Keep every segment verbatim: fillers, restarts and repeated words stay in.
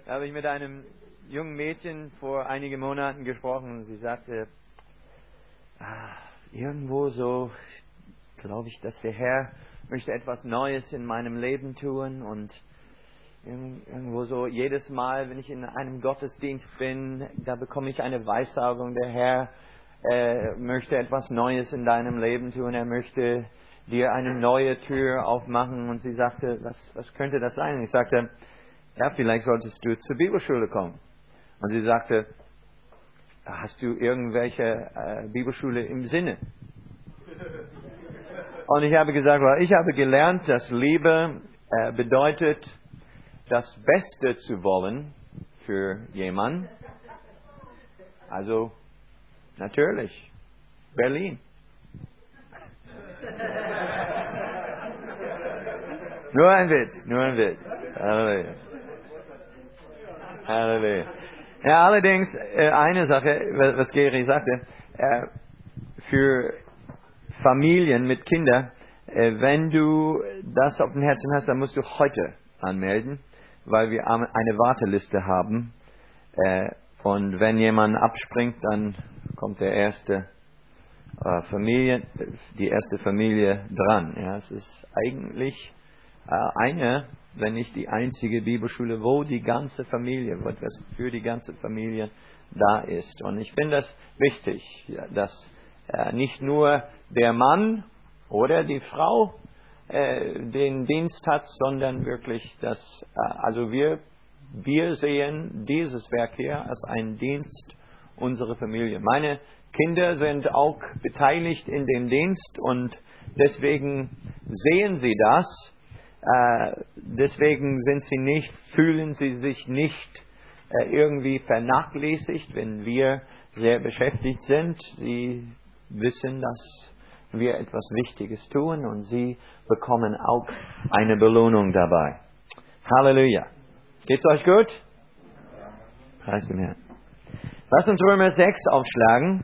Da habe ich mit einem jungen Mädchen vor einigen Monaten gesprochen und sie sagte, ah, irgendwo so, glaube ich, dass der Herr möchte etwas Neues in meinem Leben tun und irgendwo so jedes Mal, wenn ich in einem Gottesdienst bin, da bekomme ich eine Weissagung, der Herr äh, möchte etwas Neues in deinem Leben tun, er möchte dir eine neue Tür aufmachen und sie sagte, was, was könnte das sein? Und ich sagte, ja, vielleicht solltest du zur Bibelschule kommen. Und sie sagte, hast du irgendwelche äh, Bibelschule im Sinne? Und ich habe gesagt, well, ich habe gelernt, dass Liebe äh, bedeutet, das Beste zu wollen für jemanden. Also, natürlich, Berlin. Nur ein Witz, nur ein Witz. Halleluja. Halleluja. Ja, allerdings, äh, eine Sache, was Geri sagte, äh, für Familien mit Kindern, äh, wenn du das auf dem Herzen hast, dann musst du heute anmelden, weil wir eine Warteliste haben. Äh, und wenn jemand abspringt, dann kommt der erste äh, Familie, die erste Familie dran. Ja, es ist eigentlich äh, eine, wenn nicht die einzige Bibelschule, wo die ganze Familie, wo etwas für die ganze Familie da ist. Und ich finde das wichtig, ja, dass äh, nicht nur der Mann oder die Frau äh, den Dienst hat, sondern wirklich, dass äh, also wir wir sehen dieses Werk hier als einen Dienst unserer Familie. Meine Kinder sind auch beteiligt in dem Dienst und deswegen sehen sie das. Äh, deswegen sind sie nicht, fühlen sie sich nicht äh, irgendwie vernachlässigt, wenn wir sehr beschäftigt sind. Sie wissen, dass wir etwas Wichtiges tun und sie bekommen auch eine Belohnung dabei. Halleluja. Geht's euch gut? Preis dem Herrn. Lass uns Römer sechs aufschlagen.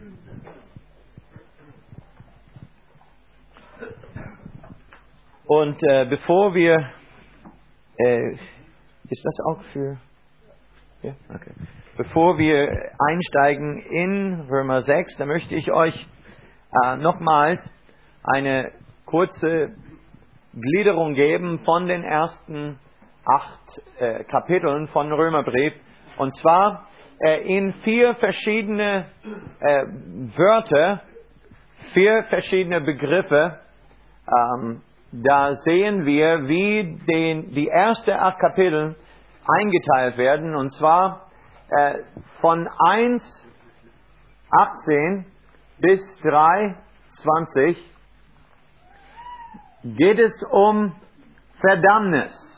Und äh, bevor wir, äh, ist das auch für, ja, okay. Bevor wir einsteigen in Römer sechs, da möchte ich euch äh, nochmals eine kurze Gliederung geben von den ersten acht äh, Kapiteln von Römerbrief. Und zwar äh, in vier verschiedene äh, Wörter, vier verschiedene Begriffe. Ähm, Da sehen wir, wie den, die ersten acht Kapitel eingeteilt werden. Und zwar äh, von eins achtzehn bis drei zwanzig geht es um Verdammnis.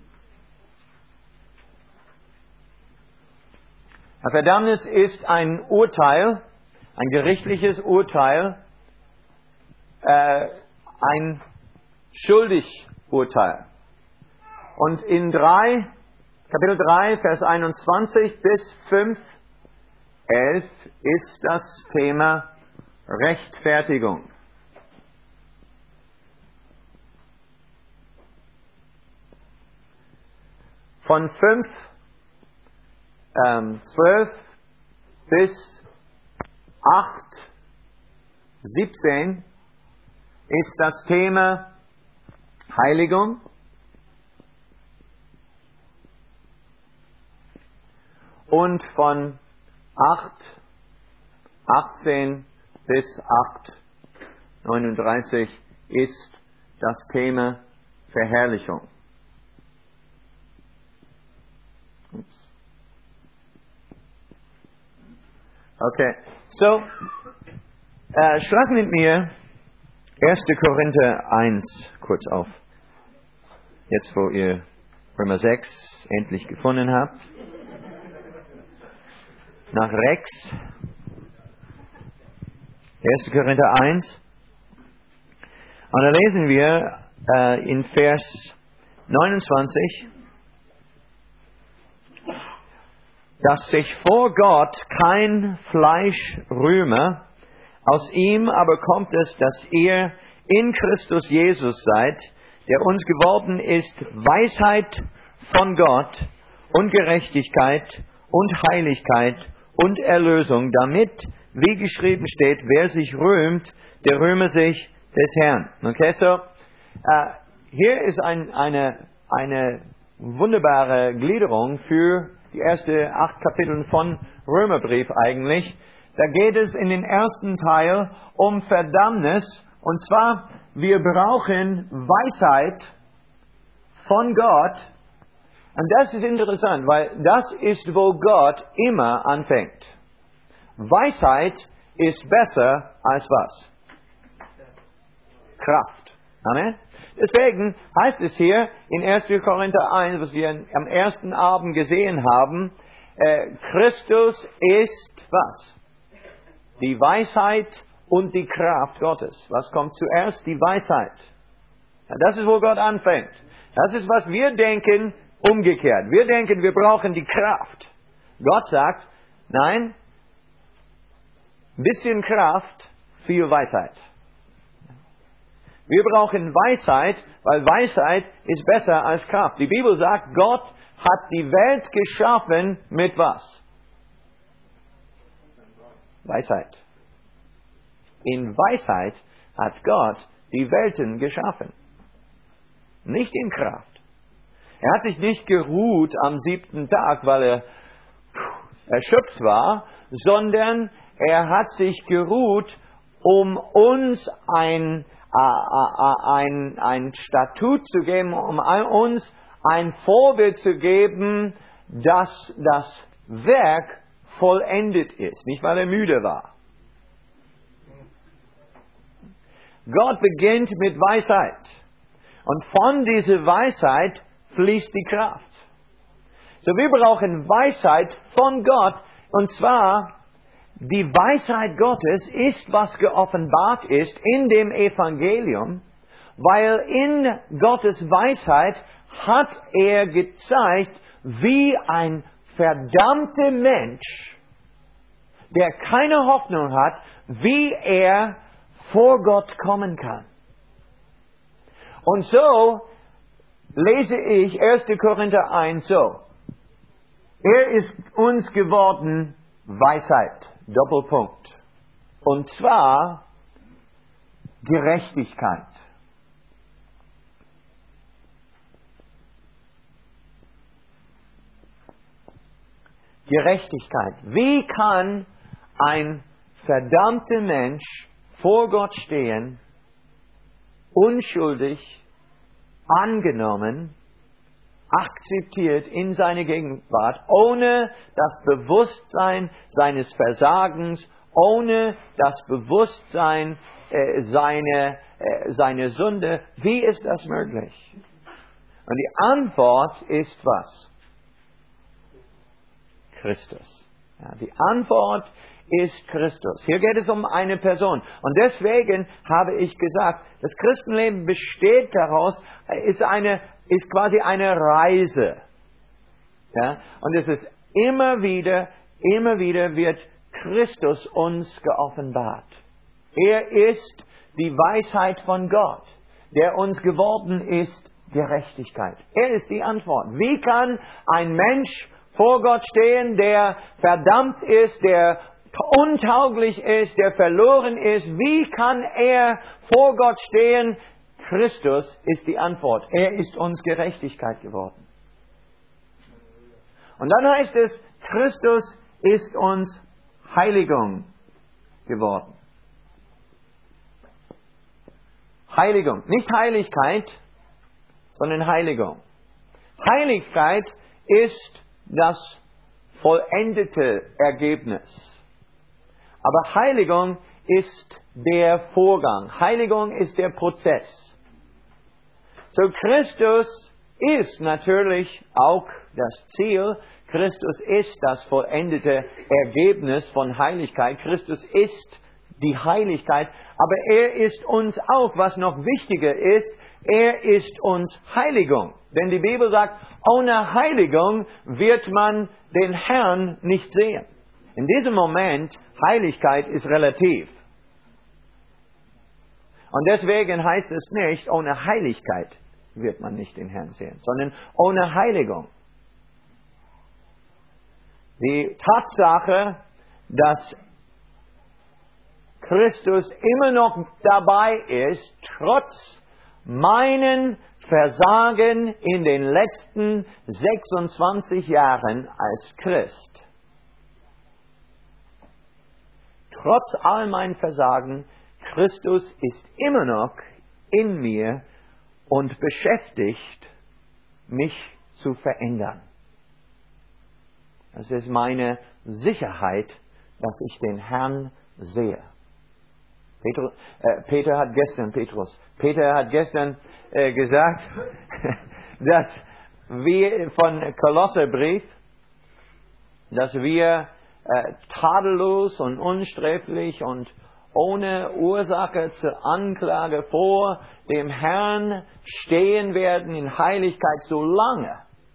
Verdammnis ist ein Urteil, ein gerichtliches Urteil, äh, ein Schuldigurteil. Und in drei, Kapitel drei, Vers einundzwanzig bis fünf, elf ist das Thema Rechtfertigung. Von fünf, ähm, zwölf bis acht, siebzehn ist das Thema Heiligung. Und von acht, achtzehn bis acht, neununddreißig ist das Thema Verherrlichung. Ups. Okay, so, äh, schlag mit mir erster Korinther eins kurz auf. Jetzt, wo ihr Römer sechs endlich gefunden habt. Nach Rex. erster Korinther eins. Und da lesen wir äh, in Vers neunundzwanzig, dass sich vor Gott kein Fleisch rühme, aus ihm aber kommt es, dass ihr in Christus Jesus seid, der uns geworden ist Weisheit von Gott und Gerechtigkeit und Heiligkeit und Erlösung, damit, wie geschrieben steht, wer sich rühmt, der rühme sich des Herrn. Okay, so, äh, hier ist ein, eine, eine wunderbare Gliederung für die ersten acht Kapitel von Römerbrief eigentlich. Da geht es in den ersten Teil um Verdammnis, und zwar, wir brauchen Weisheit von Gott. Und das ist interessant, weil das ist, wo Gott immer anfängt. Weisheit ist besser als was? Kraft. Amen. Deswegen heißt es hier in erster Korinther eins, was wir am ersten Abend gesehen haben, äh, Christus ist was? Die Weisheit und die Kraft Gottes. Was kommt zuerst? Die Weisheit. Ja, das ist, wo Gott anfängt. Das ist, was wir denken, umgekehrt. Wir denken, wir brauchen die Kraft. Gott sagt, nein, ein bisschen Kraft, viel Weisheit. Wir brauchen Weisheit, weil Weisheit ist besser als Kraft. Die Bibel sagt, Gott hat die Welt geschaffen mit was? Weisheit. In Weisheit hat Gott die Welten geschaffen. Nicht in Kraft. Er hat sich nicht geruht am siebten Tag, weil er erschöpft war, sondern er hat sich geruht, um uns ein, ein, ein Statut zu geben, um uns ein Vorbild zu geben, dass das Werk vollendet ist. Nicht, weil er müde war. Gott beginnt mit Weisheit. Und von dieser Weisheit fließt die Kraft. So, wir brauchen Weisheit von Gott. Und zwar, die Weisheit Gottes ist, was geoffenbart ist in dem Evangelium, weil in Gottes Weisheit hat er gezeigt, wie ein verdammter Mensch, der keine Hoffnung hat, wie er vor Gott kommen kann. Und so lese ich erster Korinther eins so. Er ist uns geworden Weisheit, Doppelpunkt. Und zwar Gerechtigkeit. Gerechtigkeit. Wie kann ein verdammter Mensch vor Gott stehen, unschuldig, angenommen, akzeptiert in seine Gegenwart, ohne das Bewusstsein seines Versagens, ohne das Bewusstsein äh, seiner äh, seine Sünde? Wie ist das möglich? Und die Antwort ist was? Christus. Ja, die Antwort ist Christus. Hier geht es um eine Person. Und deswegen habe ich gesagt, das Christenleben besteht daraus, ist eine, ist quasi eine Reise. Ja? Und es ist immer wieder, immer wieder wird Christus uns geoffenbart. Er ist die Weisheit von Gott, der uns geworden ist Gerechtigkeit. Er ist die Antwort. Wie kann ein Mensch vor Gott stehen, der verdammt ist, der untauglich ist, der verloren ist? Wie kann er vor Gott stehen? Christus ist die Antwort. Er ist uns Gerechtigkeit geworden. Und dann heißt es, Christus ist uns Heiligung geworden. Heiligung. Nicht Heiligkeit, sondern Heiligung. Heiligkeit ist das vollendete Ergebnis. Aber Heiligung ist der Vorgang. Heiligung ist der Prozess. So, Christus ist natürlich auch das Ziel. Christus ist das vollendete Ergebnis von Heiligkeit. Christus ist die Heiligkeit. Aber er ist uns auch, was noch wichtiger ist, er ist uns Heiligung. Denn die Bibel sagt, ohne Heiligung wird man den Herrn nicht sehen. In diesem Moment, Heiligkeit ist relativ. Und deswegen heißt es nicht, ohne Heiligkeit wird man nicht den Herrn sehen, sondern ohne Heiligung. Die Tatsache, dass Christus immer noch dabei ist, trotz meinen Versagen in den letzten sechsundzwanzig Jahren als Christ. Trotz all meinen Versagen, Christus ist immer noch in mir und beschäftigt, mich zu verändern. Das ist meine Sicherheit, dass ich den Herrn sehe. Peter, äh, Peter hat gestern, Petrus, Peter hat gestern äh, gesagt, dass wir von Kolosserbrief, dass wir äh, tadellos und unsträflich und ohne Ursache zur Anklage vor dem Herrn stehen werden in Heiligkeit, solange,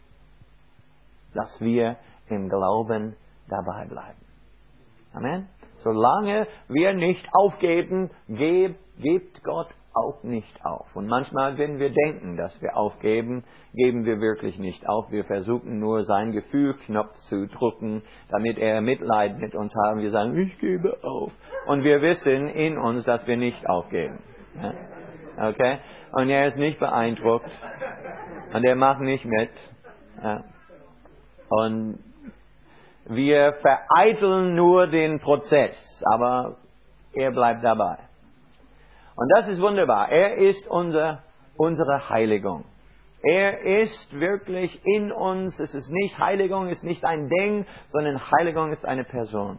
dass wir im Glauben dabei bleiben. Amen. Solange wir nicht aufgeben, geb, gibt Gott auch nicht auf. Und manchmal, wenn wir denken, dass wir aufgeben, geben wir wirklich nicht auf. Wir versuchen nur, seinen Gefühlknopf zu drücken, damit er Mitleid mit uns haben. Wir sagen, ich gebe auf. Und wir wissen in uns, dass wir nicht aufgeben. Ja? Okay? Und er ist nicht beeindruckt. Und er macht nicht mit. Ja? Und wir vereiteln nur den Prozess, aber er bleibt dabei. Und das ist wunderbar. Er ist unser, unsere Heiligung. Er ist wirklich in uns. Es ist nicht, Heiligung ist nicht ein Ding, sondern Heiligung ist eine Person.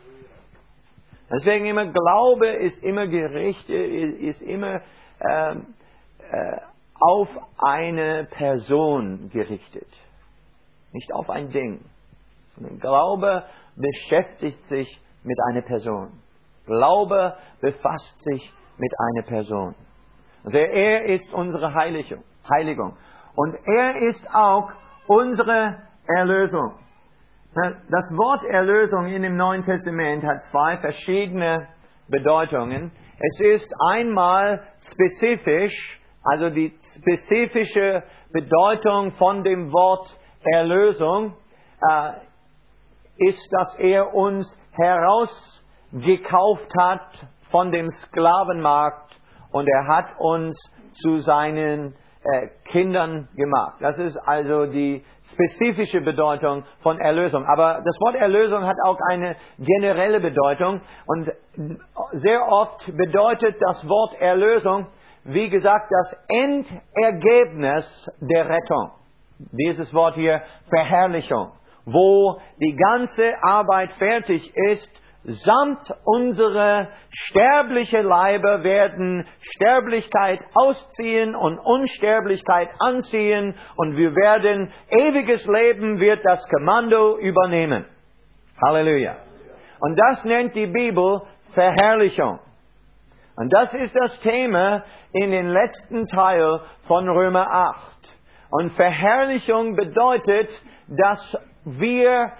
Deswegen immer Glaube ist immer gerichtet, ist immer äh, äh, auf eine Person gerichtet. Nicht auf ein Ding. Glaube beschäftigt sich mit einer Person. Glaube befasst sich mit einer Person. Also er ist unsere Heiligung. Heiligung. Und er ist auch unsere Erlösung. Das Wort Erlösung in dem Neuen Testament hat zwei verschiedene Bedeutungen. Es ist einmal spezifisch, also die spezifische Bedeutung von dem Wort Erlösung, äh, ist, dass er uns herausgekauft hat von dem Sklavenmarkt und er hat uns zu seinen äh, Kindern gemacht. Das ist also die spezifische Bedeutung von Erlösung. Aber das Wort Erlösung hat auch eine generelle Bedeutung und sehr oft bedeutet das Wort Erlösung, wie gesagt, das Endergebnis der Rettung. Dieses Wort hier, Verherrlichung. Wo die ganze Arbeit fertig ist, samt unsere sterbliche Leiber werden Sterblichkeit ausziehen und Unsterblichkeit anziehen und wir werden, ewiges Leben wird das Kommando übernehmen. Halleluja. Und das nennt die Bibel Verherrlichung. Und das ist das Thema in den letzten Teil von Römer acht. Und Verherrlichung bedeutet, dass wir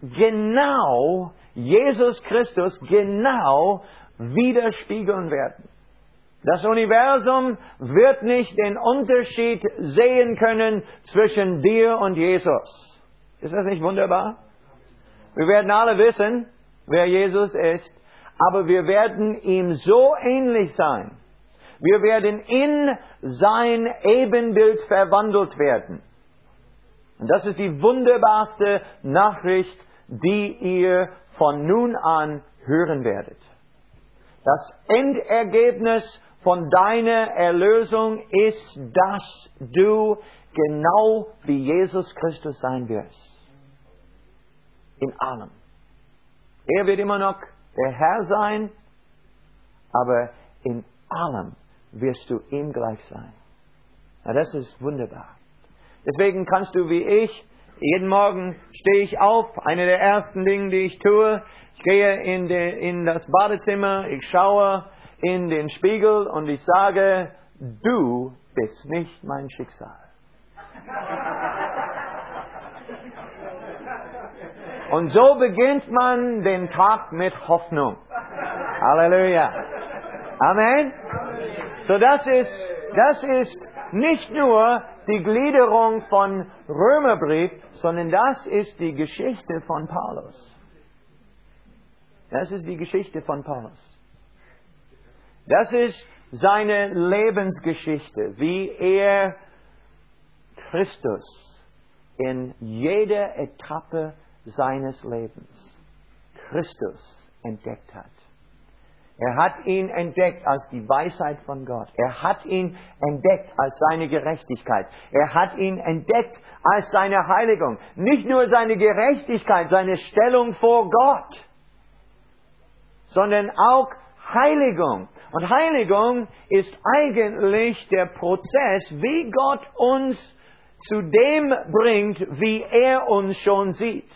genau Jesus Christus genau widerspiegeln werden. Das Universum wird nicht den Unterschied sehen können zwischen dir und Jesus. Ist das nicht wunderbar? Wir werden alle wissen, wer Jesus ist, aber wir werden ihm so ähnlich sein. Wir werden in sein Ebenbild verwandelt werden. Und das ist die wunderbarste Nachricht, die ihr von nun an hören werdet. Das Endergebnis von deiner Erlösung ist, dass du genau wie Jesus Christus sein wirst. In allem. Er wird immer noch der Herr sein, aber in allem wirst du ihm gleich sein. Na, das ist wunderbar. Deswegen kannst du wie ich, jeden Morgen stehe ich auf, eine der ersten Dinge, die ich tue, ich gehe in, de, in das Badezimmer, ich schaue in den Spiegel und ich sage, du bist nicht mein Schicksal. Und so beginnt man den Tag mit Hoffnung. Halleluja. Amen. So das ist, das ist nicht nur die Gliederung von Römerbrief, sondern das ist die Geschichte von Paulus. Das ist die Geschichte von Paulus. Das ist seine Lebensgeschichte, wie er Christus in jeder Etappe seines Lebens, Christus entdeckt hat. Er hat ihn entdeckt als die Weisheit von Gott. Er hat ihn entdeckt als seine Gerechtigkeit. Er hat ihn entdeckt als seine Heiligung. Nicht nur seine Gerechtigkeit, seine Stellung vor Gott, sondern auch Heiligung. Und Heiligung ist eigentlich der Prozess, wie Gott uns zu dem bringt, wie er uns schon sieht.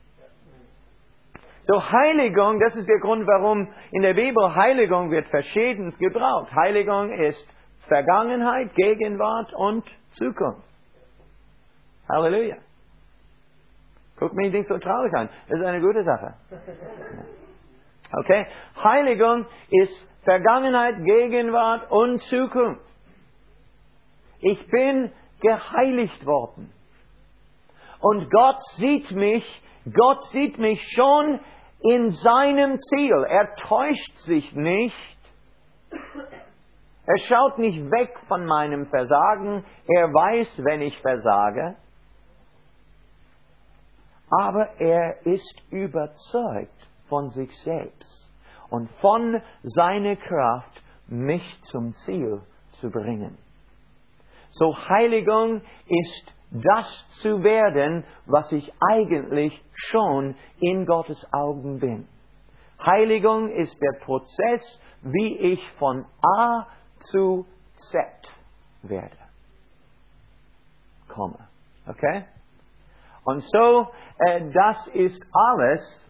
So Heiligung, das ist der Grund, warum in der Bibel Heiligung wird verschiedens gebraucht. Heiligung ist Vergangenheit, Gegenwart und Zukunft. Halleluja. Guck mich nicht so traurig an. Das ist eine gute Sache. Okay? Heiligung ist Vergangenheit, Gegenwart und Zukunft. Ich bin geheiligt worden. Und Gott sieht mich, Gott sieht mich schon in seinem Ziel. Er täuscht sich nicht. Er schaut nicht weg von meinem Versagen. Er weiß, wenn ich versage. Aber er ist überzeugt von sich selbst und von seiner Kraft, mich zum Ziel zu bringen. So Heiligung ist das zu werden, was ich eigentlich schon in Gottes Augen bin. Heiligung ist der Prozess, wie ich von A zu Z werde. Komme. Okay? Und so, äh, das ist alles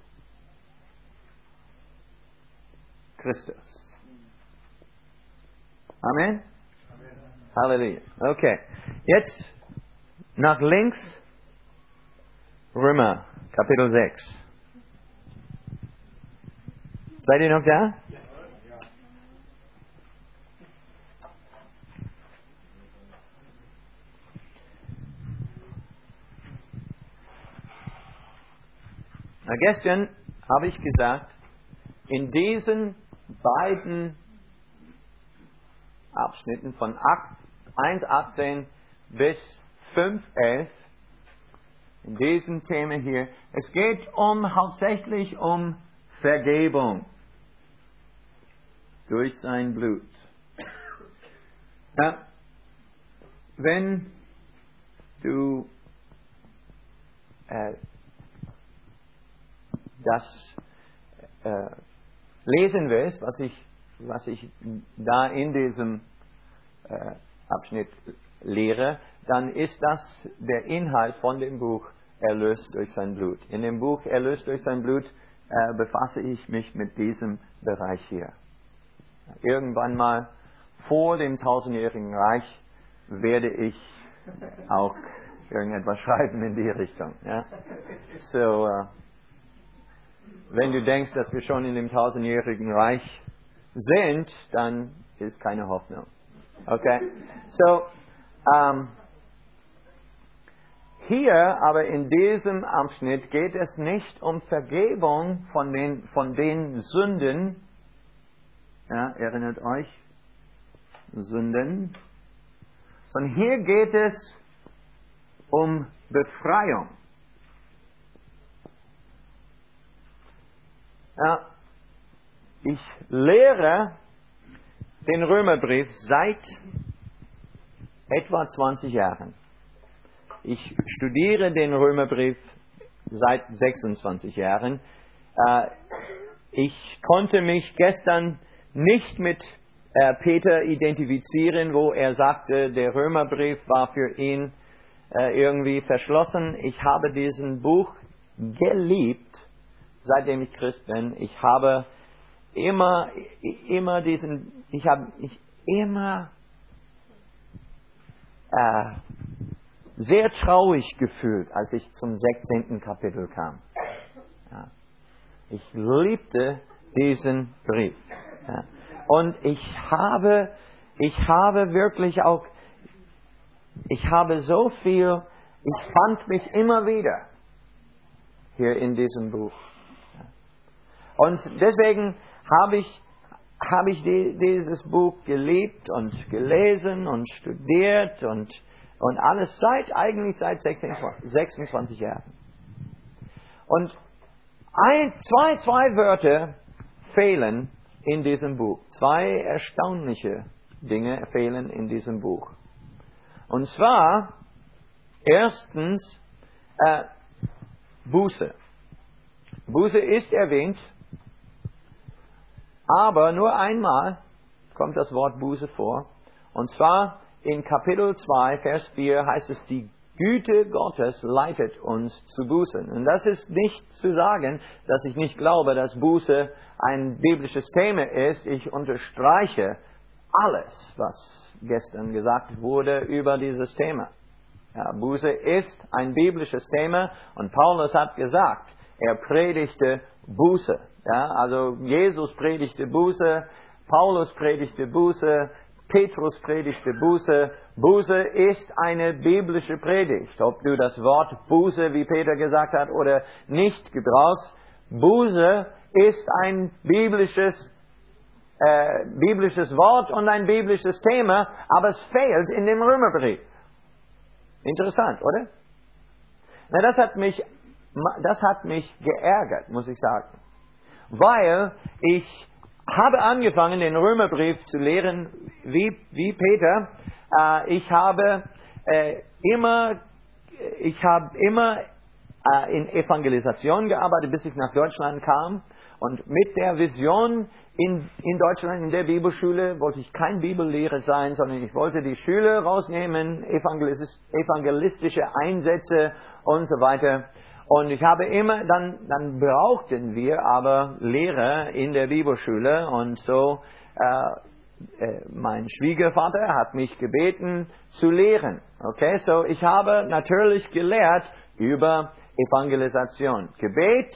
Christus. Amen? Amen. Halleluja. Okay. Jetzt nach links, Römer, Kapitel sechs. Seid ihr noch da? Na, gestern habe ich gesagt, in diesen beiden Abschnitten von eins achtzehn bis fünf elf, in diesem Thema hier, es geht um hauptsächlich um Vergebung durch sein Blut. Ja, wenn du äh, das äh, lesen willst, was ich, was ich da in diesem äh, Abschnitt lehre, dann ist das der Inhalt von dem Buch Erlöst durch sein Blut. In dem Buch Erlöst durch sein Blut äh, befasse ich mich mit diesem Bereich hier. Irgendwann mal vor dem tausendjährigen Reich werde ich auch irgendetwas schreiben in die Richtung. Ja? So, äh, wenn du denkst, dass wir schon in dem tausendjährigen Reich sind, dann ist keine Hoffnung. Okay? So, ähm, hier aber in diesem Abschnitt geht es nicht um Vergebung von den, von den Sünden. Ja, erinnert euch, Sünden. Sondern hier geht es um Befreiung. Ja, ich lehre den Römerbrief seit etwa zwanzig Jahren. Ich studiere den Römerbrief seit sechsundzwanzig Jahren. Äh, ich konnte mich gestern nicht mit äh, Peter identifizieren, wo er sagte, der Römerbrief war für ihn äh, irgendwie verschlossen. Ich habe diesen Buch geliebt, seitdem ich Christ bin. Ich habe immer, immer diesen, ich habe mich immer äh, sehr traurig gefühlt, als ich zum sechzehnten Kapitel kam. Ja. Ich liebte diesen Brief. Ja. Und ich habe, ich habe wirklich auch, ich habe so viel ich fand mich immer wieder hier in diesem Buch. Und deswegen habe ich, habe ich die, dieses Buch geliebt und gelesen und studiert und, und alles seit, eigentlich seit sechsundzwanzig, sechsundzwanzig Jahren. Und ein, zwei, zwei Wörter fehlen in diesem Buch. Zwei erstaunliche Dinge fehlen in diesem Buch. Und zwar, erstens, äh, Buße. Buße ist erwähnt, aber nur einmal kommt das Wort Buße vor. Und zwar in Kapitel zwei, Vers vier heißt es, die Güte Gottes leitet uns zu Buße. Und das ist nicht zu sagen, dass ich nicht glaube, dass Buße ein biblisches Thema ist. Ich unterstreiche alles, was gestern gesagt wurde über dieses Thema. Ja, Buße ist ein biblisches Thema und Paulus hat gesagt, er predigte Buße. Ja, also Jesus predigte Buße, Paulus predigte Buße, Petrus predigte Buße. Buße ist eine biblische Predigt. Ob du das Wort Buße, wie Peter gesagt hat, oder nicht gebrauchst, Buße ist ein biblisches, äh, biblisches Wort und ein biblisches Thema, aber es fehlt in dem Römerbrief. Interessant, oder? Na, das hat mich, das hat mich geärgert, muss ich sagen. Weil ich habe angefangen, den Römerbrief zu lehren, wie, wie Peter. Äh, ich habe äh, immer, ich habe immer äh, in Evangelisation gearbeitet, bis ich nach Deutschland kam. Und mit der Vision in, in Deutschland, in der Bibelschule, wollte ich kein Bibellehrer sein, sondern ich wollte die Schüler rausnehmen, evangelis evangelistische Einsätze und so weiter. Und ich habe immer, dann, dann brauchten wir aber Lehrer in der Bibelschule und so, äh, äh, mein Schwiegervater hat mich gebeten zu lehren. Okay, so ich habe natürlich gelehrt über Evangelisation. Gebet,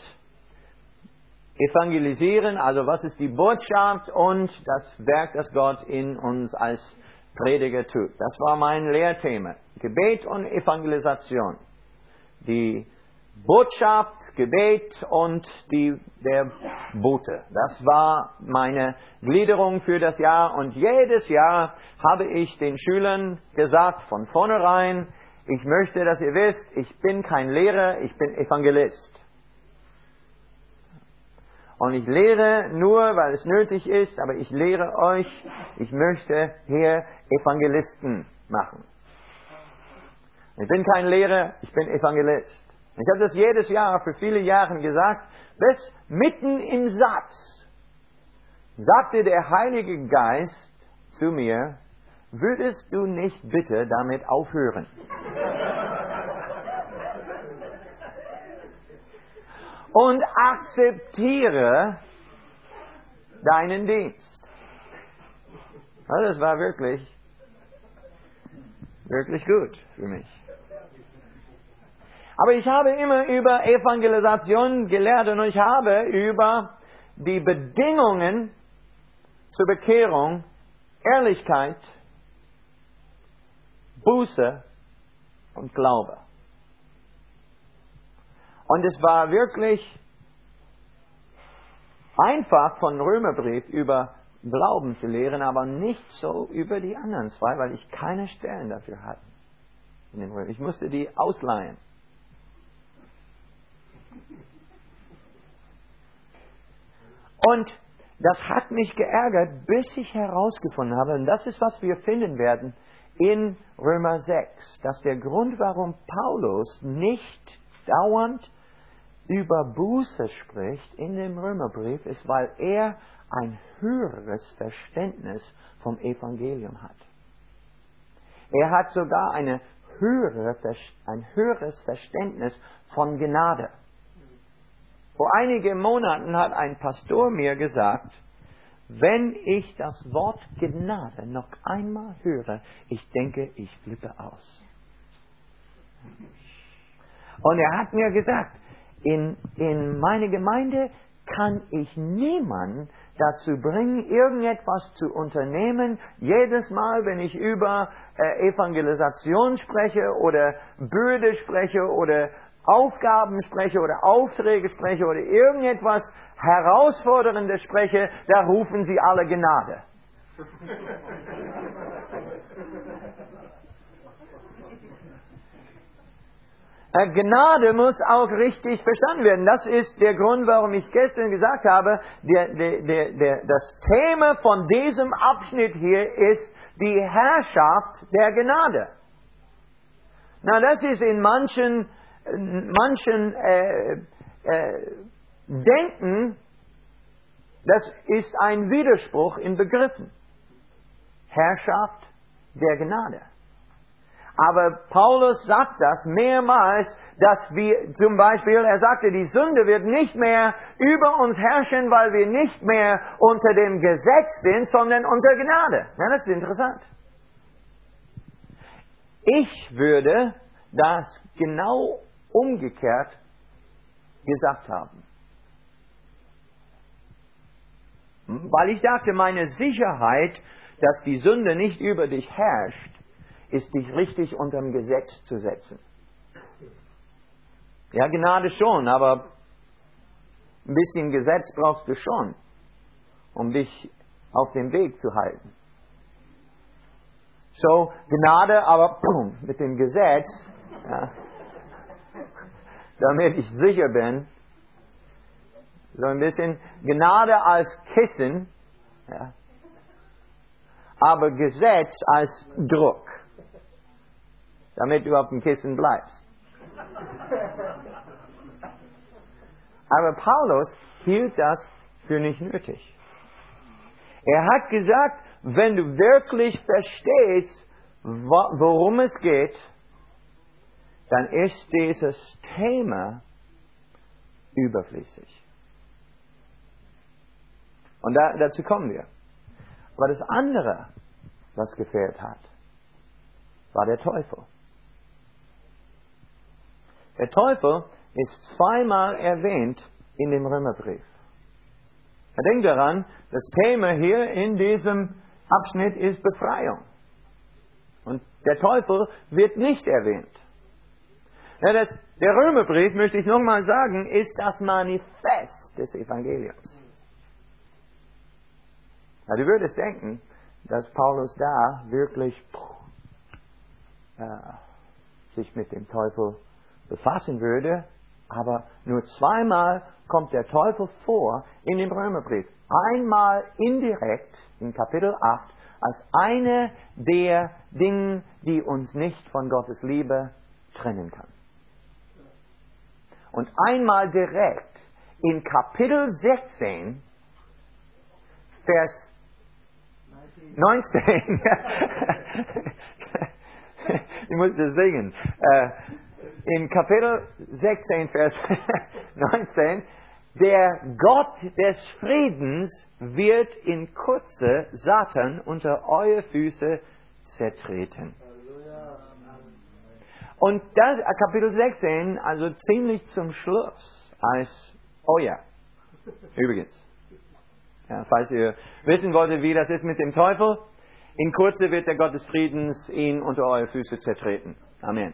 Evangelisieren, also was ist die Botschaft und das Werk, das Gott in uns als Prediger tut. Das war mein Lehrthema. Gebet und Evangelisation. Die Botschaft, Gebet und die, der Bote. Das war meine Gliederung für das Jahr. Und jedes Jahr habe ich den Schülern gesagt, von vornherein, ich möchte, dass ihr wisst, ich bin kein Lehrer, ich bin Evangelist. Und ich lehre nur, weil es nötig ist, aber ich lehre euch, ich möchte hier Evangelisten machen. Ich bin kein Lehrer, ich bin Evangelist. Ich habe das jedes Jahr für viele Jahre gesagt, bis mitten im Satz sagte der Heilige Geist zu mir, würdest du nicht bitte damit aufhören? Und akzeptiere deinen Dienst. Also das war wirklich, wirklich gut für mich. Aber ich habe immer über Evangelisation gelehrt und ich habe über die Bedingungen zur Bekehrung, Ehrlichkeit, Buße und Glaube. Und es war wirklich einfach von Römerbrief über Glauben zu lehren, aber nicht so über die anderen zwei, weil ich keine Stellen dafür hatte. Ich musste die ausleihen. Und das hat mich geärgert, bis ich herausgefunden habe, und das ist, was wir finden werden in Römer sechs, dass der Grund, warum Paulus nicht dauernd über Buße spricht in dem Römerbrief, ist, weil er ein höheres Verständnis vom Evangelium hat. Er hat sogar eine höhere, ein höheres Verständnis von Gnade. Vor einigen Monaten hat ein Pastor mir gesagt, wenn ich das Wort Gnade noch einmal höre, ich denke, ich flippe aus. Und er hat mir gesagt, in, in meine Gemeinde kann ich niemanden dazu bringen, irgendetwas zu unternehmen. Jedes Mal, wenn ich über äh, Evangelisation spreche oder Bürde spreche oder Aufgaben spreche oder Aufträge spreche oder irgendetwas Herausforderndes spreche, da rufen sie alle Gnade. Gnade muss auch richtig verstanden werden. Das ist der Grund, warum ich gestern gesagt habe, der, der, der, der, das Thema von diesem Abschnitt hier ist die Herrschaft der Gnade. Na, das ist in manchen, manchen äh, äh, Denken, das ist ein Widerspruch in Begriffen. Herrschaft der Gnade. Aber Paulus sagt das mehrmals, dass wir zum Beispiel, er sagte, die Sünde wird nicht mehr über uns herrschen, weil wir nicht mehr unter dem Gesetz sind, sondern unter Gnade. Ja, das ist interessant. Ich würde das genau umgekehrt gesagt haben. Weil ich dachte, meine Sicherheit, dass die Sünde nicht über dich herrscht, ist dich richtig unter dem Gesetz zu setzen. Ja, Gnade schon, aber ein bisschen Gesetz brauchst du schon, um dich auf dem Weg zu halten. So, Gnade, aber boom, mit dem Gesetz, ja, damit ich sicher bin, so ein bisschen Gnade als Kissen, ja, aber Gesetz als Druck, damit du auf dem Kissen bleibst. Aber Paulus hielt das für nicht nötig. Er hat gesagt, wenn du wirklich verstehst, worum es geht, dann ist dieses Thema überflüssig. Und da, dazu kommen wir. Aber das andere, was gefehlt hat, war der Teufel. Der Teufel ist zweimal erwähnt in dem Römerbrief. Denkt daran, das Thema hier in diesem Abschnitt ist Befreiung. Und der Teufel wird nicht erwähnt. Ja, das, der Römerbrief, möchte ich nochmal sagen, ist das Manifest des Evangeliums. Ja, du würdest denken, dass Paulus da wirklich äh, sich mit dem Teufel befassen würde, aber nur zweimal kommt der Teufel vor in dem Römerbrief. Einmal indirekt in Kapitel acht als eine der Dinge, die uns nicht von Gottes Liebe trennen kann. Und einmal direkt in Kapitel sechzehn, Vers neunzehn. Ich muss das singen. In Kapitel sechzehn, Vers neunzehn, der Gott des Friedens wird in Kürze Satan unter eure Füße zertreten. Und das, Kapitel sechzehn, also ziemlich zum Schluss, als, oh ja, übrigens, ja, falls ihr wissen wolltet, wie das ist mit dem Teufel, in Kürze wird der Gott des Friedens ihn unter eure Füße zertreten. Amen.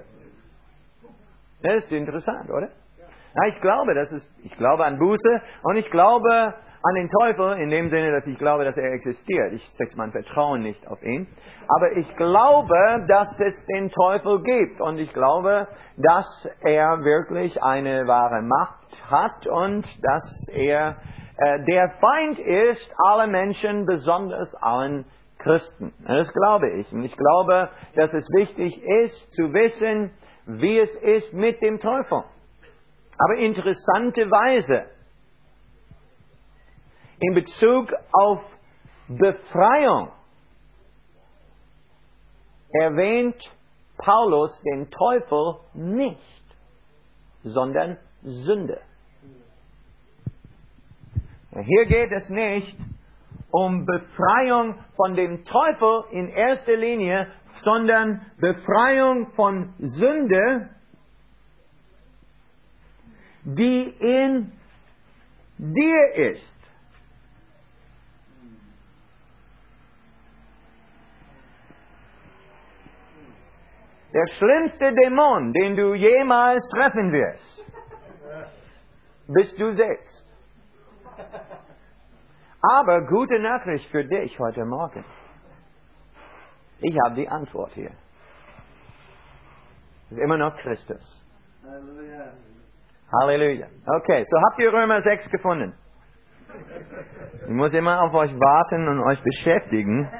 Das ist interessant, oder? Ja, ich glaube, das ist, ich glaube an Buße und ich glaube an den Teufel in dem Sinne, dass ich glaube, dass er existiert. Ich setze mein Vertrauen nicht auf ihn. Aber ich glaube, dass es den Teufel gibt und ich glaube, dass er wirklich eine wahre Macht hat und dass er äh, der Feind ist aller Menschen, besonders allen Christen. Das glaube ich. Und ich glaube, dass es wichtig ist zu wissen, wie es ist mit dem Teufel. Aber interessanterweise, in Bezug auf Befreiung, erwähnt Paulus den Teufel nicht, sondern Sünde. Hier geht es nicht um Befreiung von dem Teufel in erster Linie, sondern Befreiung von Sünde, die in dir ist. Der schlimmste Dämon, den du jemals treffen wirst, bist du selbst. Aber gute Nachricht für dich heute Morgen. Ich habe die Antwort hier. Es ist immer noch Christus. Halleluja. Halleluja. Okay, so habt ihr Römer sechs gefunden. Ich muss immer auf euch warten und euch beschäftigen.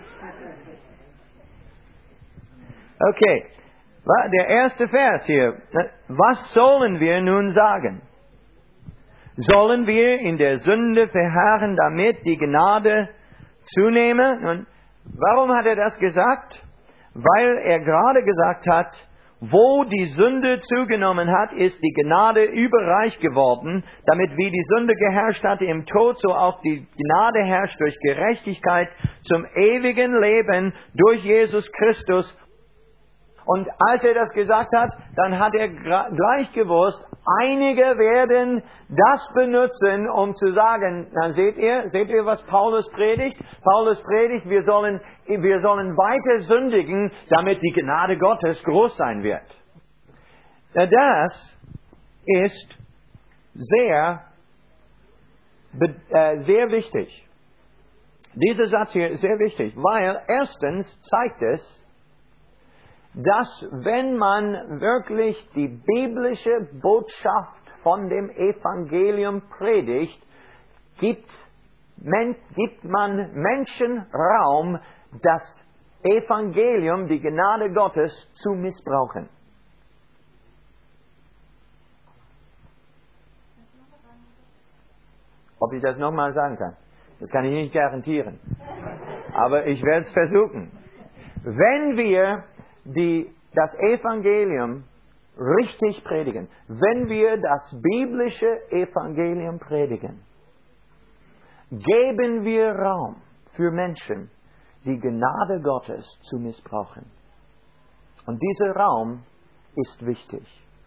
Okay, der erste Vers hier. Was sollen wir nun sagen? Sollen wir in der Sünde verharren, damit die Gnade zunehme? Und warum hat er das gesagt? Weil er gerade gesagt hat, wo die Sünde zugenommen hat, ist die Gnade überreich geworden, damit wie die Sünde geherrscht hatte im Tod, so auch die Gnade herrscht durch Gerechtigkeit zum ewigen Leben durch Jesus Christus. Und als er das gesagt hat, dann hat er gleich gewusst, einige werden das benutzen, um zu sagen, na seht ihr, seht ihr, was Paulus predigt? Paulus predigt, wir sollen, wir sollen weiter sündigen, damit die Gnade Gottes groß sein wird. Das ist sehr, sehr wichtig. Dieser Satz hier ist sehr wichtig, weil erstens zeigt es, dass wenn man wirklich die biblische Botschaft von dem Evangelium predigt, gibt, men, gibt man Menschen Raum, das Evangelium, die Gnade Gottes, zu missbrauchen. Ob ich das nochmal sagen kann, das kann ich nicht garantieren. Aber ich werde es versuchen. Wenn wir die das Evangelium richtig predigen, wenn wir das biblische Evangelium predigen, geben wir Raum für Menschen, die Gnade Gottes zu missbrauchen. Und dieser Raum ist wichtig.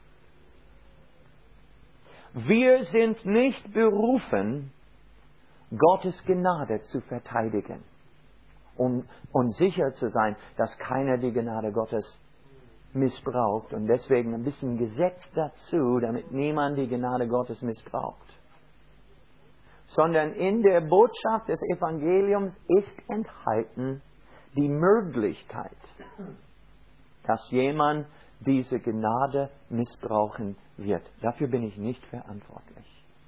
Wir sind nicht berufen, Gottes Gnade zu verteidigen. Um, um sicher zu sein, dass keiner die Gnade Gottes missbraucht und deswegen ein bisschen Gesetz dazu, damit niemand die Gnade Gottes missbraucht. Sondern in der Botschaft des Evangeliums ist enthalten die Möglichkeit, dass jemand diese Gnade missbrauchen wird. Dafür bin ich nicht verantwortlich.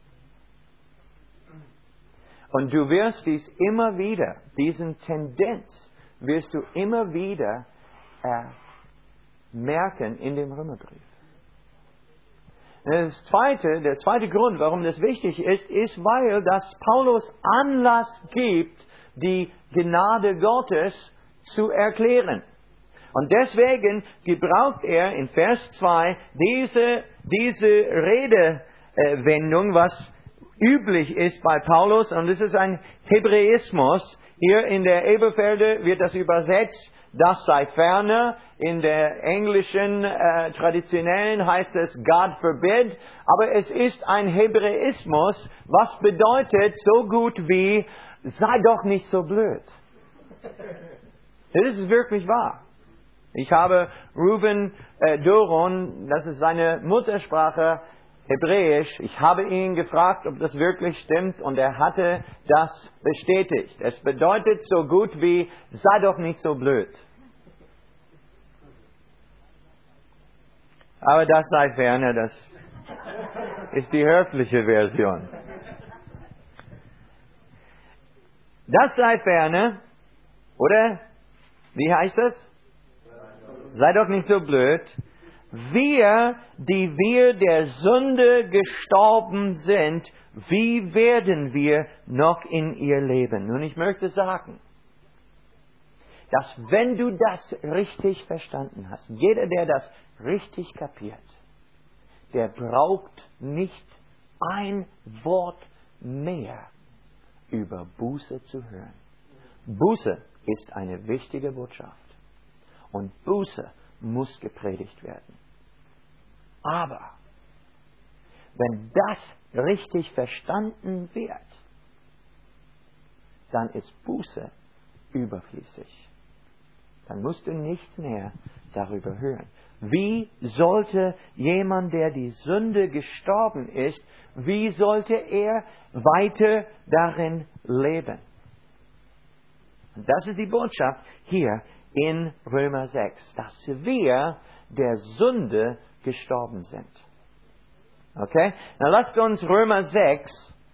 Und du wirst dies immer wieder, diesen Tendenz wirst du immer wieder äh, merken in dem Römerbrief. Das zweite, der zweite Grund, warum das wichtig ist, ist, weil das Paulus Anlass gibt, die Gnade Gottes zu erklären. Und deswegen gebraucht er in Vers zwei diese, diese Redewendung, was üblich ist bei Paulus, und es ist ein Hebräismus. Hier in der Elberfelde wird das übersetzt, das sei ferne. In der englischen äh, traditionellen heißt es God forbid. Aber es ist ein Hebräismus, was bedeutet so gut wie, sei doch nicht so blöd. Das ist wirklich wahr. Ich habe Ruben äh, Doron, das ist seine Muttersprache, Hebräisch, ich habe ihn gefragt, ob das wirklich stimmt, und er hatte das bestätigt. Es bedeutet so gut wie, sei doch nicht so blöd. Aber das sei ferne, das ist die höfliche Version. Das sei ferne, oder? Wie heißt das? Sei doch nicht so blöd. Wir, die wir der Sünde gestorben sind, wie werden wir noch in ihr leben? Nun, ich möchte sagen, dass wenn du das richtig verstanden hast, jeder, der das richtig kapiert, der braucht nicht ein Wort mehr über Buße zu hören. Buße ist eine wichtige Botschaft. Und Buße muss gepredigt werden. Aber wenn das richtig verstanden wird, dann ist Buße überflüssig. dann musst du nichts mehr darüber hören. Wie sollte jemand, der die Sünde gestorben ist, wie sollte er weiter darin leben? Und das ist die Botschaft hier in Römer sechs, dass wir der Sünde gestorben sind. Okay? Na, lasst uns Römer sechs.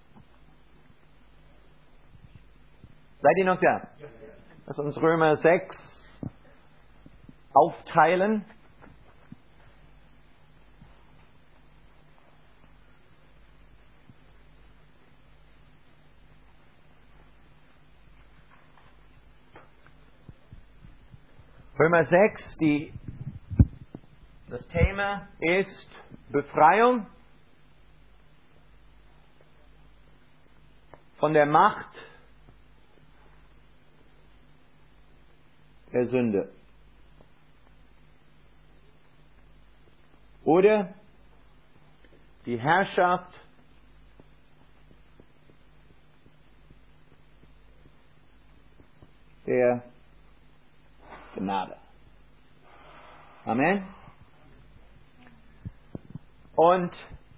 Seid ihr noch da? Lasst uns Römer sechs aufteilen. Römer sechs, die, das Thema ist Befreiung von der Macht der Sünde. Oder die Herrschaft der Gnade. Amen. Und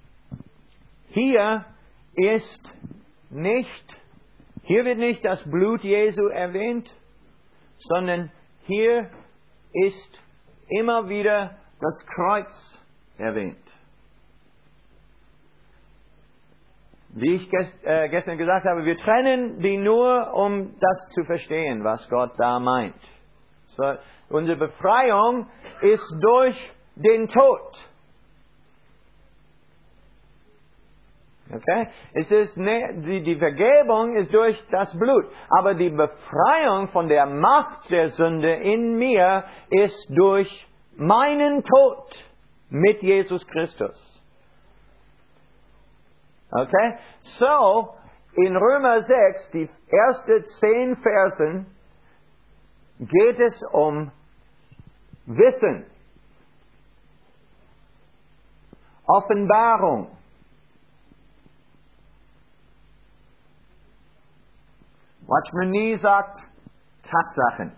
hier ist nicht, hier wird nicht das Blut Jesu erwähnt, sondern hier ist immer wieder das Kreuz erwähnt. Wie ich gest, äh, gestern gesagt habe, wir trennen die nur, um das zu verstehen, was Gott da meint. So, unsere Befreiung ist durch den Tod. Okay? Es ist ne, die, die Vergebung ist durch das Blut. Aber die Befreiung von der Macht der Sünde in mir ist durch meinen Tod mit Jesus Christus. Okay? So, in Römer sechs, die ersten zehn Versen, geht es um Wissen, Offenbarung, Watchman Nee sagt Tatsachen.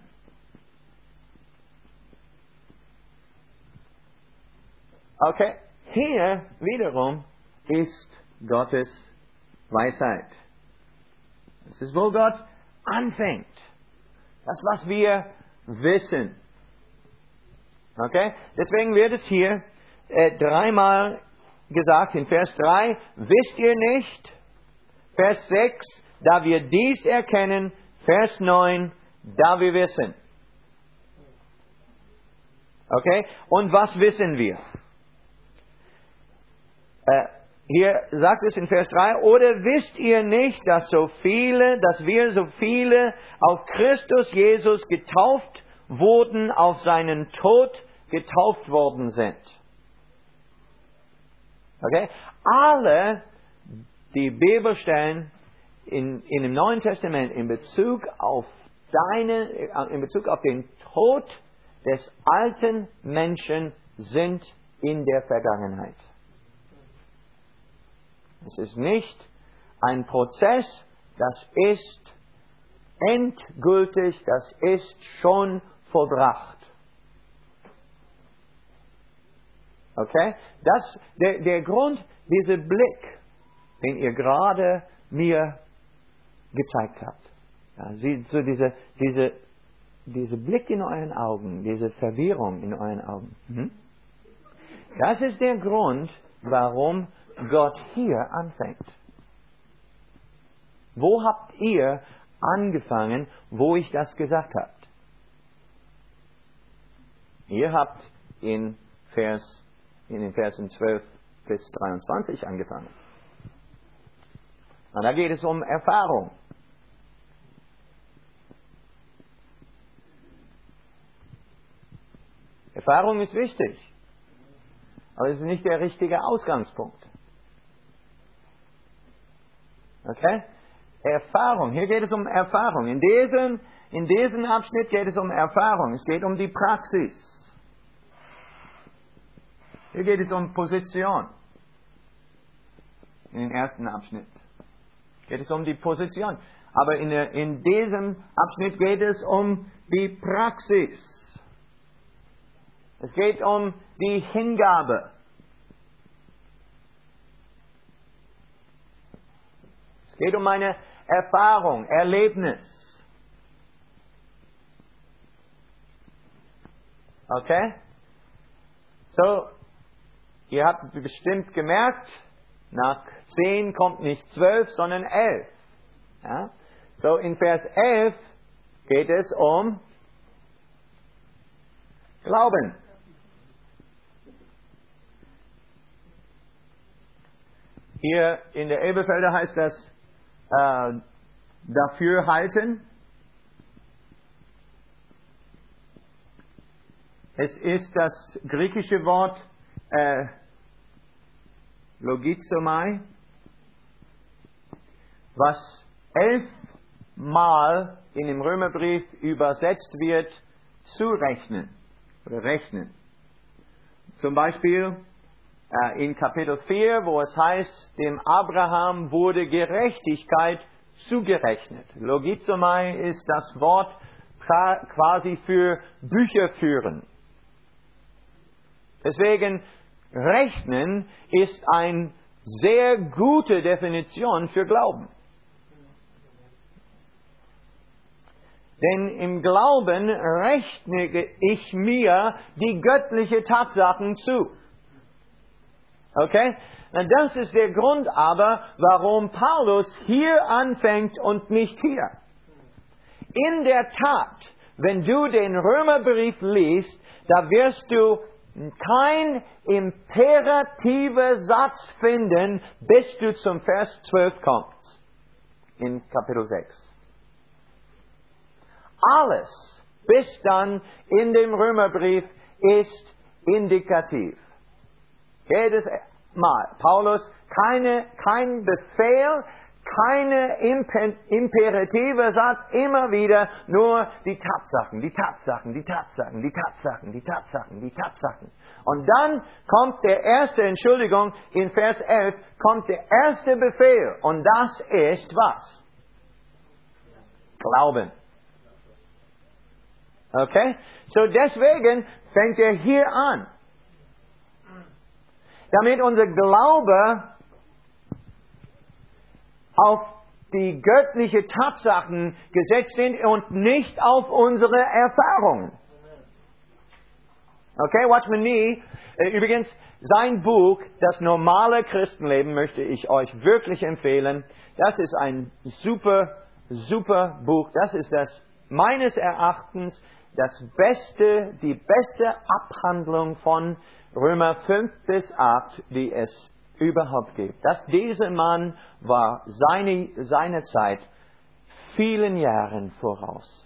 Okay, hier wiederum ist Gottes Weisheit. Das ist, wo Gott anfängt. Das, was wir wissen. Okay? Deswegen wird es hier äh, dreimal gesagt. In Vers drei, wisst ihr nicht? Vers sechs, da wir dies erkennen. Vers neun, da wir wissen. Okay? Und was wissen wir? Äh, Hier sagt es in Vers drei, oder wisst ihr nicht, dass so viele, dass wir so viele auf Christus Jesus getauft wurden, auf seinen Tod getauft worden sind? Okay? Alle die Bibelstellen in, in dem Neuen Testament in Bezug auf deine, in Bezug auf den Tod des alten Menschen sind in der Vergangenheit. Es ist nicht ein Prozess, das ist endgültig, das ist schon vollbracht. Okay? Das, der, der Grund, dieser Blick, den ihr gerade mir gezeigt habt. Ja, sie, so diese, diese, diese Blick in euren Augen, diese Verwirrung in euren Augen. Mhm. Das ist der Grund, warum Gott hier anfängt. Wo habt ihr angefangen, wo ich das gesagt habe? Ihr habt in, Vers, in den Versen zwölf bis dreiundzwanzig angefangen. Und da geht es um Erfahrung. Erfahrung ist wichtig, aber es ist nicht der richtige Ausgangspunkt. Okay? Erfahrung. Hier geht es um Erfahrung. In diesem, in diesem Abschnitt geht es um Erfahrung. Es geht um die Praxis. Hier geht es um Position. In dem ersten Abschnitt geht es um die Position. Aber in, der, in diesem Abschnitt geht es um die Praxis. Es geht um die Hingabe. Es geht um eine Erfahrung, Erlebnis. Okay? So, ihr habt bestimmt gemerkt, nach zehn kommt nicht zwölf, sondern elf. Ja? So, in Vers elf geht es um Glauben. Hier in der Elberfelder heißt das äh, dafür halten. Es ist das griechische Wort äh, logizomai, was elfmal in dem Römerbrief übersetzt wird, zu rechnen oder rechnen. Zum Beispiel äh, in Kapitel vier, wo es heißt, dem Abraham wurde Gerechtigkeit zugerechnet. Logizomai ist das Wort quasi für Bücher führen. Deswegen, Rechnen ist eine sehr gute Definition für Glauben. Denn im Glauben rechne ich mir die göttlichen Tatsachen zu. Okay? Und das ist der Grund aber, warum Paulus hier anfängt und nicht hier. In der Tat, wenn du den Römerbrief liest, da wirst du kein imperativer Satz finden, bis du zum Vers zwölf kommst. In Kapitel sechs. Alles bis dann in dem Römerbrief ist indikativ. Jedes Mal. Paulus, keine, kein Befehl, keine Imper- imperative Satz, immer wieder nur die Tatsachen, die Tatsachen, die Tatsachen, die Tatsachen, die Tatsachen, die Tatsachen. Und dann kommt der erste, Entschuldigung, in Vers elf kommt der erste Befehl. Und das ist was? Glauben. Okay? So deswegen fängt er hier an. Damit unser Glaube auf die göttlichen Tatsachen gesetzt sind und nicht auf unsere Erfahrungen. Okay, Watchman Nee, übrigens, sein Buch, Das normale Christenleben, möchte ich euch wirklich empfehlen. Das ist ein super, super Buch. Das ist das, meines Erachtens, das beste, die beste Abhandlung von Römer fünf bis acht, die es überhaupt gibt. Dass dieser Mann war seine, seine Zeit vielen Jahren voraus.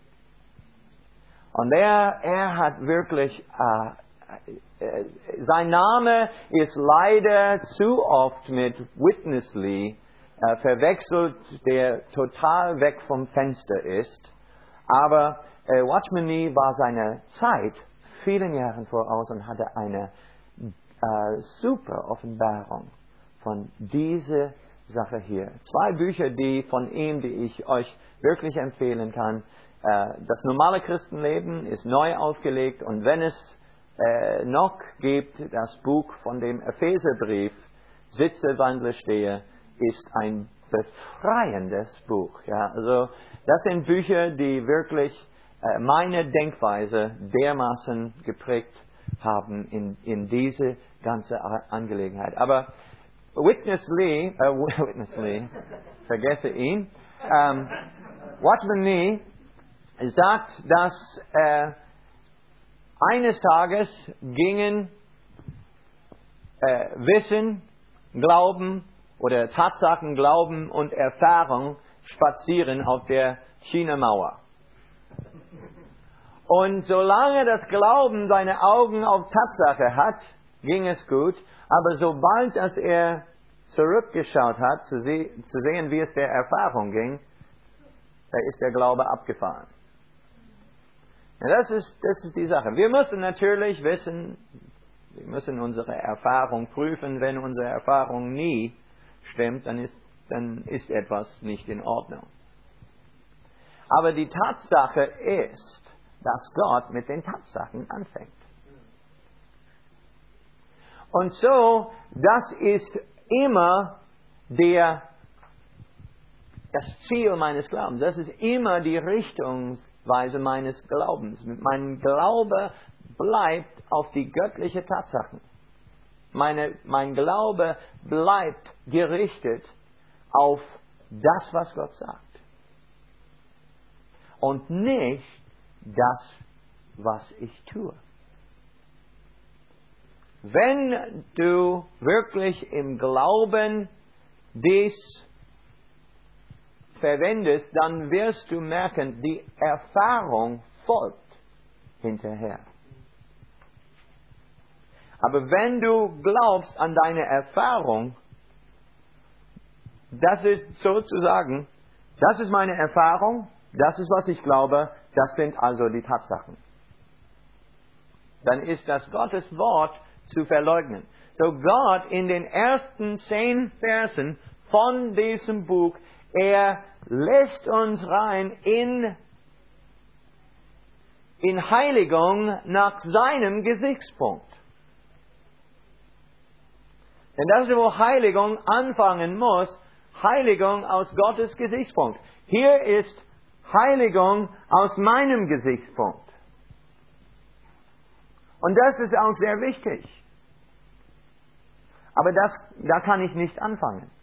Und er, er hat wirklich, äh, äh, sein Name ist leider zu oft mit Witnessly äh, verwechselt, der total weg vom Fenster ist. Aber äh, Watchman Nee war seiner Zeit vielen Jahren voraus und hatte eine äh, super Offenbarung von dieser Sache hier. Zwei Bücher, die von ihm, die ich euch wirklich empfehlen kann. Äh, das normale Christenleben ist neu aufgelegt und wenn es äh, noch gibt, das Buch von dem Epheserbrief, Sitze, Wandle, Stehe, ist ein befreiendes Buch. Ja? Also das sind Bücher, die wirklich äh, meine Denkweise dermaßen geprägt haben in, in diese ganze Angelegenheit. Aber Witness Lee, äh, Witness Lee, vergesse ihn, ähm, Watchman Nee sagt, dass äh, eines Tages gingen äh, Wissen, Glauben oder Tatsachen, Glauben und Erfahrung spazieren auf der China-Mauer. Und solange das Glauben seine Augen auf Tatsache hat, ging es gut. Aber sobald dass er zurückgeschaut hat, zu, se- zu sehen, wie es der Erfahrung ging, da ist der Glaube abgefahren. Ja, das ist, das ist die Sache. Wir müssen natürlich wissen, wir müssen unsere Erfahrung prüfen. Wenn unsere Erfahrung nie stimmt, dann ist, dann ist etwas nicht in Ordnung. Aber die Tatsache ist, dass Gott mit den Tatsachen anfängt. Und so, das ist immer der, das Ziel meines Glaubens. Das ist immer die Richtungsweise meines Glaubens. Mein Glaube bleibt auf die göttlichen Tatsachen. Meine, mein Glaube bleibt gerichtet auf das, was Gott sagt. Und nicht das, was ich tue. Wenn du wirklich im Glauben dies verwendest, dann wirst du merken, die Erfahrung folgt hinterher. Aber wenn du glaubst an deine Erfahrung, das ist sozusagen, das ist meine Erfahrung, das ist, was ich glaube, das sind also die Tatsachen. Dann ist das Gottes Wort zu verleugnen. So Gott in den ersten zehn Versen von diesem Buch, er lässt uns rein in, in Heiligung nach seinem Gesichtspunkt. Denn das ist, wo Heiligung anfangen muss, Heiligung aus Gottes Gesichtspunkt. Hier ist Heiligung aus meinem Gesichtspunkt. Und das ist auch sehr wichtig. Aber das, da kann ich nicht anfangen.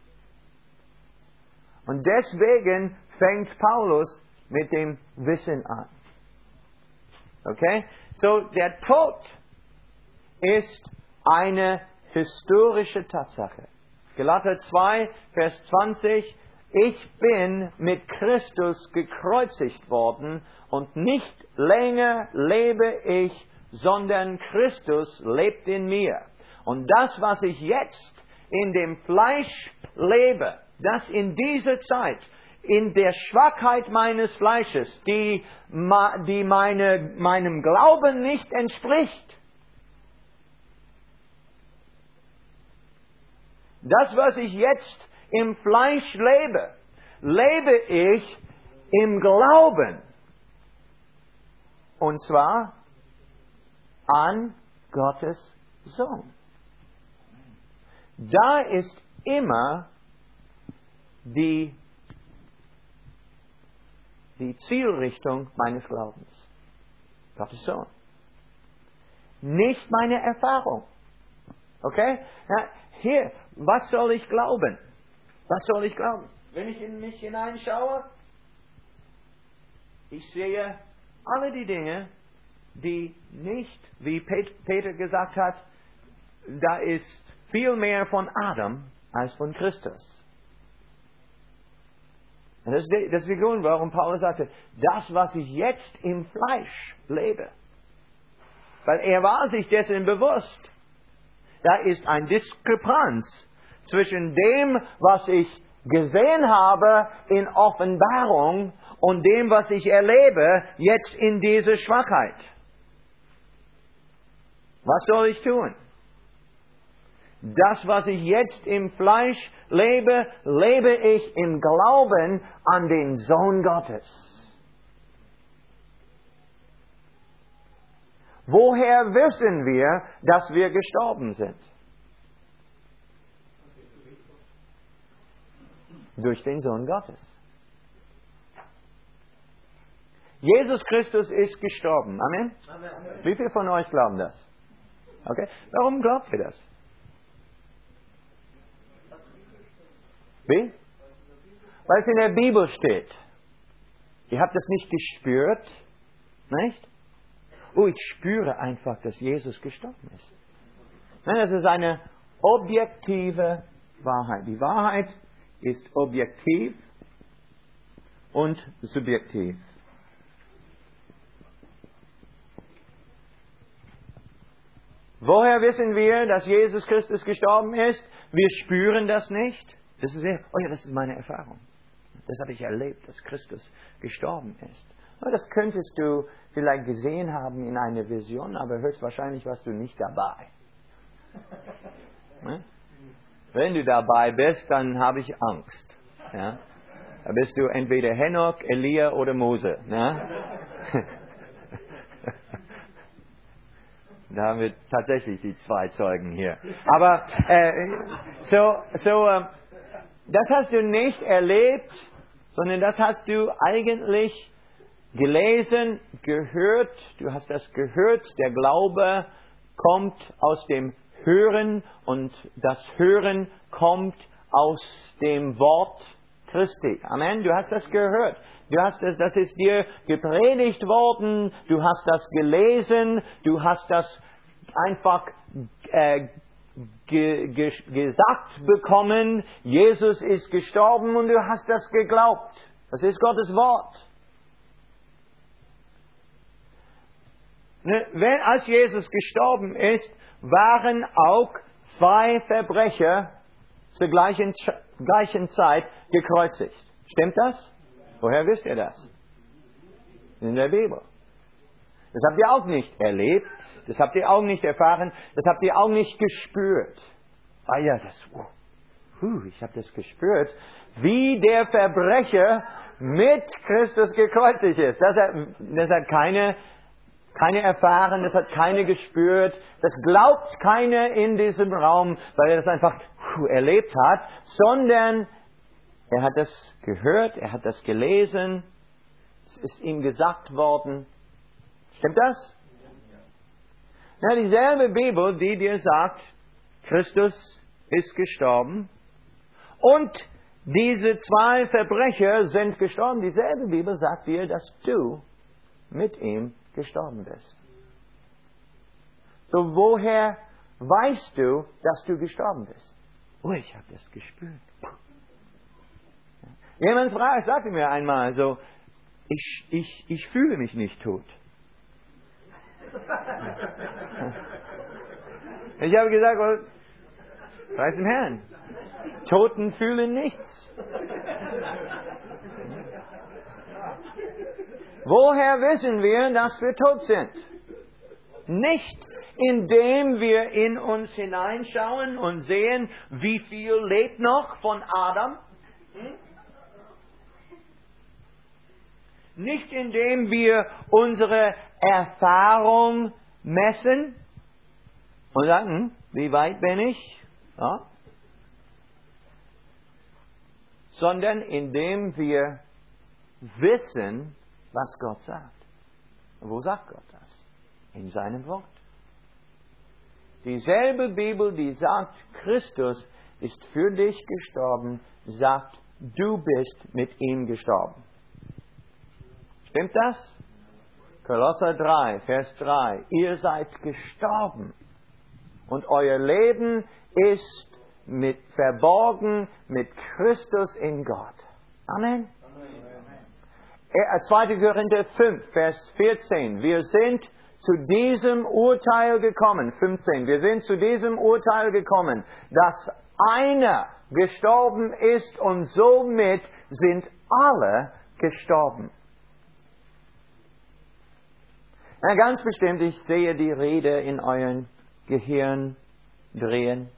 Und deswegen fängt Paulus mit dem Wissen an. Okay? So, der Tod ist eine historische Tatsache. Galater zwei, Vers zwanzig. Ich bin mit Christus gekreuzigt worden und nicht länger lebe ich, sondern Christus lebt in mir. Und das, was ich jetzt in dem Fleisch lebe, das in dieser Zeit, in der Schwachheit meines Fleisches, die, die meine, meinem Glauben nicht entspricht, das, was ich jetzt im Fleisch lebe, lebe ich im Glauben. Und zwar an Gottes Sohn. Da ist immer die, die Zielrichtung meines Glaubens. Gottes Sohn. Nicht meine Erfahrung. Okay? Ja, hier, was soll ich glauben? Was soll ich glauben? Wenn ich in mich hineinschaue, ich sehe alle die Dinge, die nicht, wie Peter gesagt hat, da ist viel mehr von Adam als von Christus. Und das ist, der, das ist der Grund, warum Paulus sagte, das, was ich jetzt im Fleisch lebe, weil er war sich dessen bewusst, da ist eine Diskrepanz zwischen dem, was ich gesehen habe in Offenbarung und dem, was ich erlebe jetzt in dieser Schwachheit. Was soll ich tun? Das, was ich jetzt im Fleisch lebe, lebe ich im Glauben an den Sohn Gottes. Woher wissen wir, dass wir gestorben sind? Durch den Sohn Gottes. Jesus Christus ist gestorben. Amen? Amen. Wie viele von euch glauben das? Okay. Warum glaubt ihr das? Wie? Weil es in der Bibel steht. Ihr habt das nicht gespürt, nicht? Oh, ich spüre einfach, dass Jesus gestorben ist. Nein, das ist eine objektive Wahrheit. Die Wahrheit ist objektiv und subjektiv. Woher wissen wir, dass Jesus Christus gestorben ist? Wir spüren das nicht. Das ist, oh ja, das ist meine Erfahrung. Das habe ich erlebt, dass Christus gestorben ist. Das könntest du vielleicht gesehen haben in einer Vision, aber höchstwahrscheinlich warst du nicht dabei. Wenn du dabei bist, dann habe ich Angst. Ja? Da bist du entweder Henok, Elia oder Mose. Ne? Da haben wir tatsächlich die zwei Zeugen hier. Aber äh, so, so äh, das hast du nicht erlebt, sondern das hast du eigentlich gelesen, gehört. Du hast das gehört. Der Glaube kommt aus dem Hören und das Hören kommt aus dem Wort Christi. Amen. Du hast das gehört. Du hast das, das ist dir gepredigt worden. Du hast das gelesen. Du hast das einfach äh, ge, ge, gesagt bekommen. Jesus ist gestorben und du hast das geglaubt. Das ist Gottes Wort. Ne, wenn als Jesus gestorben ist, waren auch zwei Verbrecher zur gleichen, gleichen Zeit gekreuzigt. Stimmt das? Woher wisst ihr das? In der Bibel. Das habt ihr auch nicht erlebt, das habt ihr auch nicht erfahren, das habt ihr auch nicht gespürt. Ah ja, das, uh, ich habe das gespürt, wie der Verbrecher mit Christus gekreuzigt ist. Das hat, das hat keine, keine erfahren, das hat keine gespürt, das glaubt keiner in diesem Raum, weil er das einfach uh, erlebt hat, sondern er hat das gehört, er hat das gelesen, es ist ihm gesagt worden. Stimmt das? Na, dieselbe Bibel, die dir sagt, Christus ist gestorben und diese zwei Verbrecher sind gestorben. Dieselbe Bibel sagt dir, dass du mit ihm gestorben bist. So, woher weißt du, dass du gestorben bist? Oh, ich habe das gespürt. Jemand fragt, sagte mir einmal so, ich, ich, ich fühle mich nicht tot. Ich habe gesagt, well, preis dem Herrn. Toten fühlen nichts. Woher wissen wir, dass wir tot sind? Nicht indem wir in uns hineinschauen und sehen, wie viel lebt noch von Adam. Nicht indem wir unsere Erfahrung messen und sagen, wie weit bin ich? Ja. Sondern indem wir wissen, was Gott sagt. Und wo sagt Gott das? In seinem Wort. Dieselbe Bibel, die sagt, Christus ist für dich gestorben, sagt, du bist mit ihm gestorben. Stimmt das? Kolosser drei, Vers drei. Ihr seid gestorben und euer Leben ist mit, verborgen mit Christus in Gott. Amen. zweiter Korinther fünf, Vers vierzehn. Wir sind zu diesem Urteil gekommen. fünfzehn. Wir sind zu diesem Urteil gekommen, dass einer gestorben ist und somit sind alle gestorben. Na, ganz bestimmt, ich sehe die Rede in euren Gehirn drehen.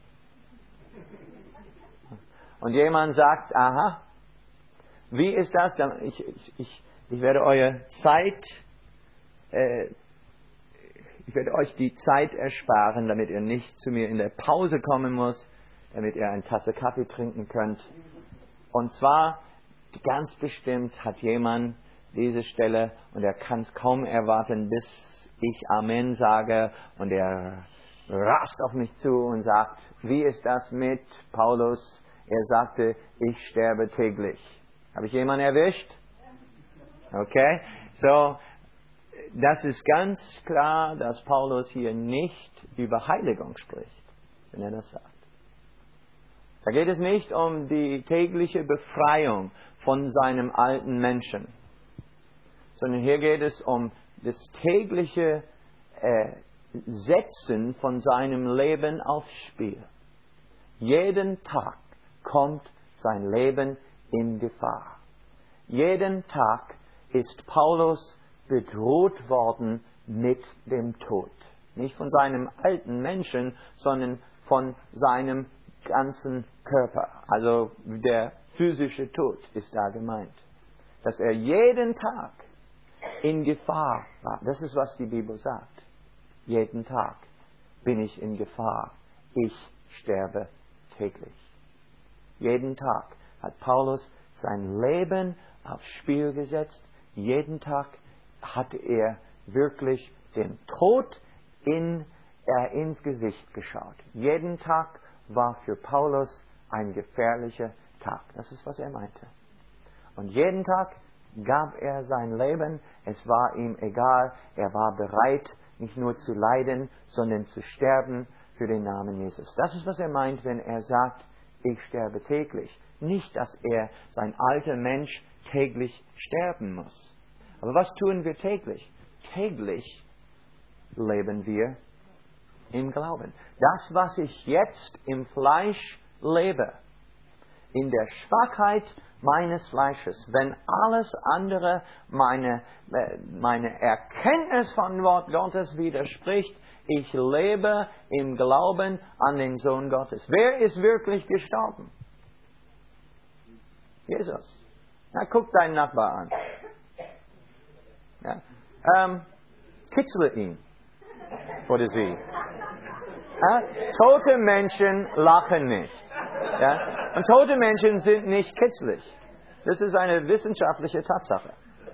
Und jemand sagt, aha, wie ist das? Ich, ich, ich, ich werde eure Zeit, äh, ich werde euch die Zeit ersparen, damit ihr nicht zu mir in der Pause kommen müsst, damit ihr eine Tasse Kaffee trinken könnt. Und zwar, ganz bestimmt hat jemand diese Stelle und er kann es kaum erwarten, bis ich Amen sage und er rast auf mich zu und sagt, wie ist das mit Paulus? Er sagte, ich sterbe täglich. Habe ich jemanden erwischt? Okay, so, das ist ganz klar, dass Paulus hier nicht über Heiligung spricht, wenn er das sagt. Da geht es nicht um die tägliche Befreiung von seinem alten Menschen, sondern hier geht es um das tägliche äh, Setzen von seinem Leben aufs Spiel. Jeden Tag kommt sein Leben in Gefahr. Jeden Tag ist Paulus bedroht worden mit dem Tod. Nicht von seinem alten Menschen, sondern von seinem ganzen Körper. Also der physische Tod ist da gemeint. Dass er jeden Tag in Gefahr war. Das ist, was die Bibel sagt. Jeden Tag bin ich in Gefahr. Ich sterbe täglich. Jeden Tag hat Paulus sein Leben aufs Spiel gesetzt. Jeden Tag hatte er wirklich den Tod in, äh, ins Gesicht geschaut. Jeden Tag war für Paulus ein gefährlicher Tag. Das ist, was er meinte. Und jeden Tag gab er sein Leben. Es war ihm egal. Er war bereit, nicht nur zu leiden, sondern zu sterben für den Namen Jesus. Das ist, was er meint, wenn er sagt, ich sterbe täglich. Nicht, dass er, sein alter Mensch, täglich sterben muss. Aber was tun wir täglich? Täglich leben wir im Glauben. Das, was ich jetzt im Fleisch lebe, in der Schwachheit meines Fleisches, wenn alles andere meine, meine Erkenntnis von Wort Gottes widerspricht, ich lebe im Glauben an den Sohn Gottes. Wer ist wirklich gestorben? Jesus. Na, guck deinen Nachbar an. Ja. Ähm, kitzle ihn. Oder sie. Ja? Tote Menschen lachen nicht. Ja? Und tote Menschen sind nicht kitzlig. Das ist eine wissenschaftliche Tatsache.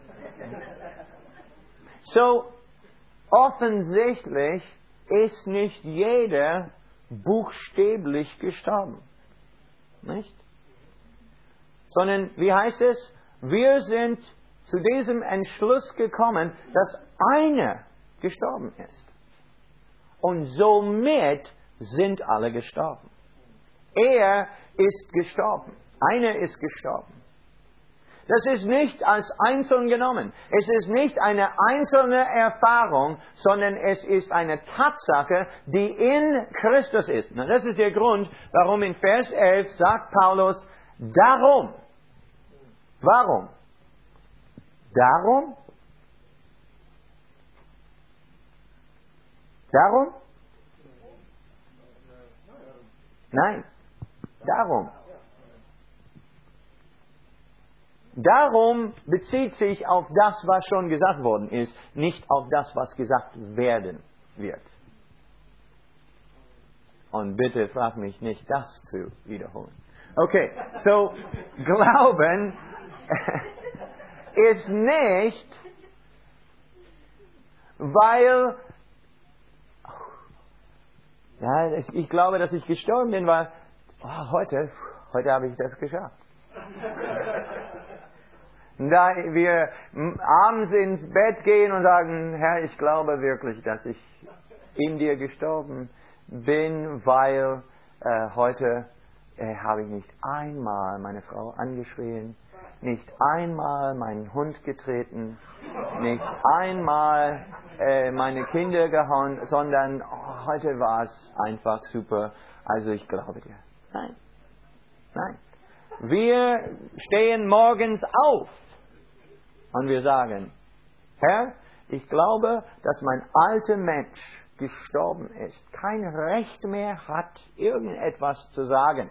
So, offensichtlich ist nicht jeder buchstäblich gestorben. Nicht? Sondern, wie heißt es? Wir sind zu diesem Entschluss gekommen, dass einer gestorben ist. Und somit sind alle gestorben. Er ist gestorben. Einer ist gestorben. Das ist nicht als einzeln genommen. Es ist nicht eine einzelne Erfahrung, sondern es ist eine Tatsache, die in Christus ist. Na, das ist der Grund, warum in Vers elf sagt Paulus, darum. Warum? Darum? Darum? Nein. Darum. Darum bezieht sich auf das, was schon gesagt worden ist, nicht auf das, was gesagt werden wird. Und bitte frag mich nicht, das zu wiederholen. Okay, so Glauben ist nicht, weil ja, ich glaube, dass ich gestorben bin, weil oh, heute, heute habe ich das geschafft. Da wir abends ins Bett gehen und sagen, Herr, ich glaube wirklich, dass ich in dir gestorben bin, weil äh, heute äh, habe ich nicht einmal meine Frau angeschrien, nicht einmal meinen Hund getreten, nicht einmal äh, meine Kinder gehauen, sondern oh, heute war es einfach super, also ich glaube dir. Nein, nein. Wir stehen morgens auf und wir sagen, Herr, ich glaube, dass mein alter Mensch gestorben ist, kein Recht mehr hat, irgendetwas zu sagen.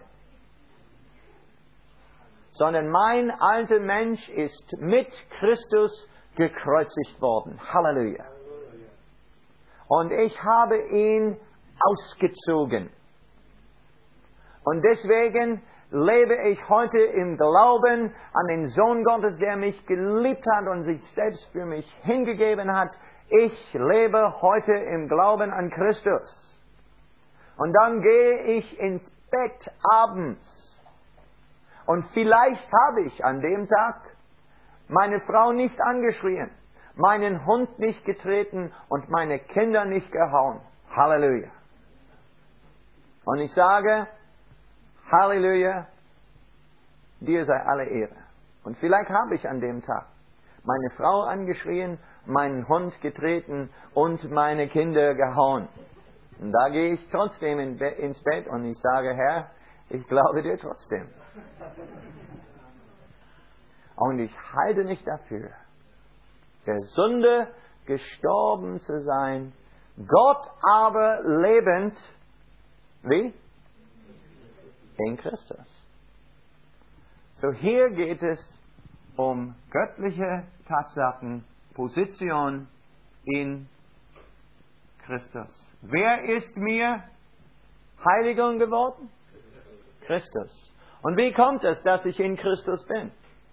Sondern mein alter Mensch ist mit Christus gekreuzigt worden. Halleluja. Und ich habe ihn ausgezogen. Und deswegen lebe ich heute im Glauben an den Sohn Gottes, der mich geliebt hat und sich selbst für mich hingegeben hat. Ich lebe heute im Glauben an Christus. Und dann gehe ich ins Bett abends. Und vielleicht habe ich an dem Tag meine Frau nicht angeschrien, meinen Hund nicht getreten und meine Kinder nicht gehauen. Halleluja. Und ich sage, Halleluja, dir sei alle Ehre. Und vielleicht habe ich an dem Tag meine Frau angeschrien, meinen Hund getreten und meine Kinder gehauen. Und da gehe ich trotzdem in Be- ins Bett und ich sage, Herr, ich glaube dir trotzdem. Und ich halte nicht dafür, der Sünde gestorben zu sein, Gott aber lebend, wie? In Christus. So hier geht es um göttliche Tatsachen, Position in Christus. Wer ist mir Heiligung geworden? Christus. Und wie kommt es, dass ich in Christus bin?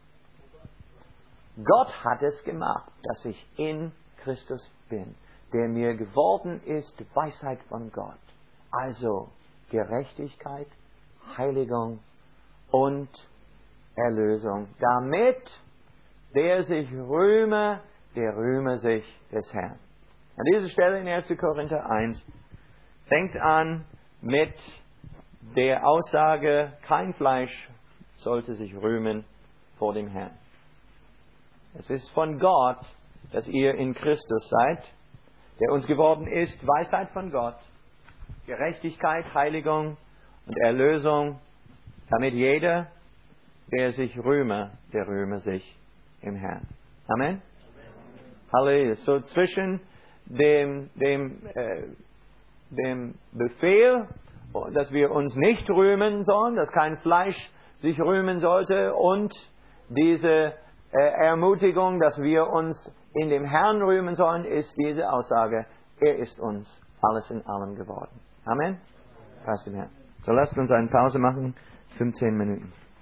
Gott hat es gemacht, dass ich in Christus bin, der mir geworden ist, Weisheit von Gott. Also Gerechtigkeit, Heiligung und Erlösung. Damit der sich rühme, der rühme sich des Herrn. An dieser Stelle in erster Korinther eins fängt an mit der Aussage, kein Fleisch sollte sich rühmen vor dem Herrn. Es ist von Gott, dass ihr in Christus seid, der uns geworden ist, Weisheit von Gott, Gerechtigkeit, Heiligung und Erlösung, damit jeder, der sich rühme, der rühme sich im Herrn. Amen? Amen. Halleluja. So zwischen dem, dem, äh, dem Befehl, dass wir uns nicht rühmen sollen, dass kein Fleisch sich rühmen sollte, und diese äh, Ermutigung, dass wir uns in dem Herrn rühmen sollen, ist diese Aussage, er ist uns alles in allem geworden. Amen? Preis dem Herrn. So lasst uns eine Pause machen, fünfzehn Minuten.